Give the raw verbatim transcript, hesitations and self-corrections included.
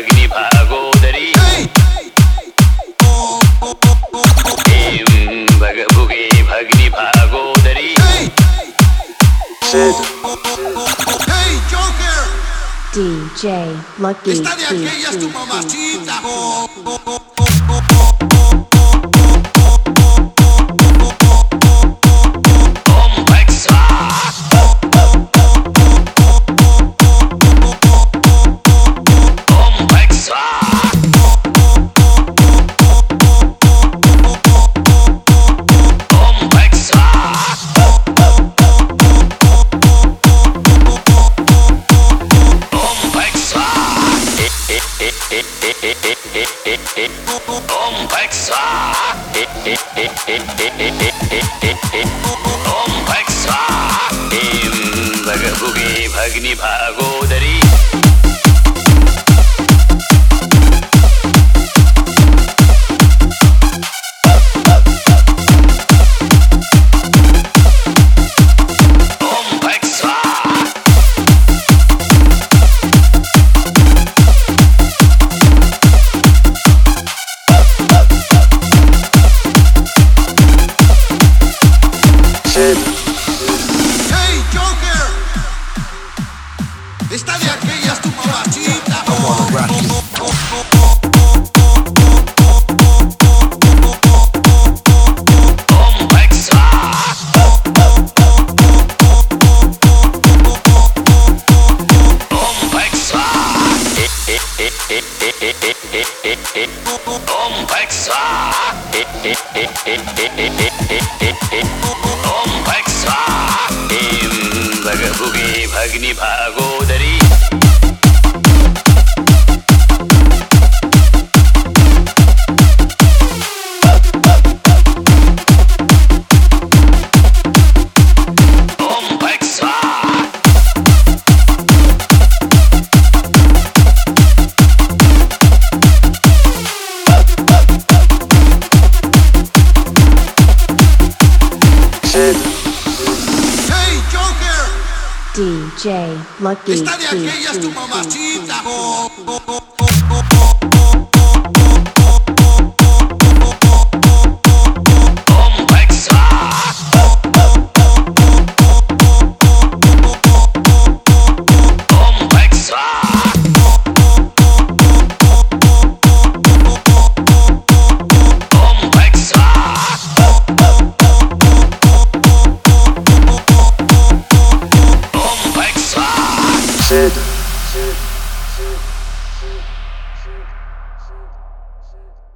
Bhagini भागोदरी A भगभुगे Bhagini भागोदरी Hey Joker, D J Lucky esta de two aquella es tu two mamacita. Om Bhak Swaha Om Bhak Swaha Om Bhak Swaha Om Bhak Swaha Om Bhak Swaha Om Bhak Swaha Em Bhagabhuge Bhagni Bhagodari Om Bhak Swaha Hey Joker, esta de aquella es tu mamacita. Om Bhak Swaha Om Bhak Swaha Om Bhak Swaha Om Bhak Swaha Em Bhagabhuge Bhagni Bhagodari Om Bhak Swaha Hey Joker, D J Lucky esta de two aquella es tu two mamacita. Om Bhak Swaha Om Bhak Swaha Om Bhak Swaha Om Bhak Swaha. Sid.